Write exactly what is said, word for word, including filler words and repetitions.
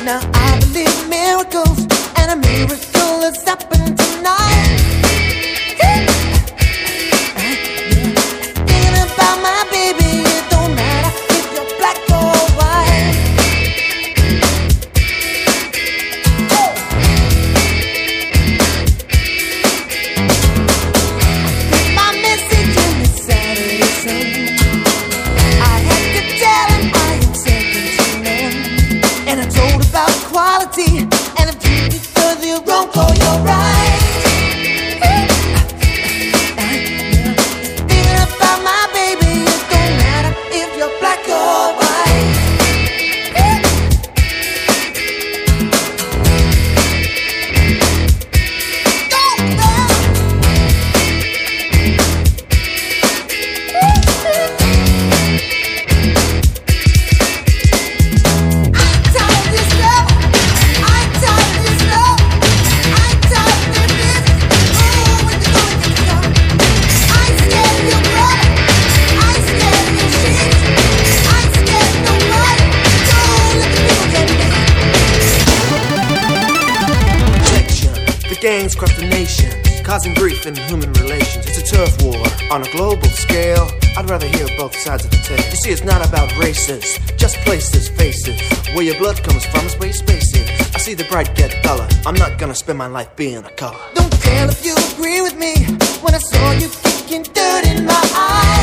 Now I believe in miracles, and a miracle has happened tonight. Thinking about my baby, it don't matter if you're black or white. Put my message in the Saturday Sun. I had to tell him I am second to none, and I told about quality, and if you prefer the wrong call, you're right. Thinking about my baby, it don't matter if you're black or white. Go now. I'm tired of this love. I'm tired of this love. I'm tired of this. Oh, when you gonna get some? I'm scared of your blood. I'm scared of your sheets. I'm scared of nobody. Don't let the people get me. Protection. The gangs cross the nation, causing grief in human relations. It's a turf war on a global scale. I'd rather hear both sides of the tale. You see, it's not about races, just places, faces. Where your blood comes from is where your space is. I see the bright get duller. I'm not gonna spend my life being a color. Don't tell if you agree with me when I saw you kicking dirt in my eyes.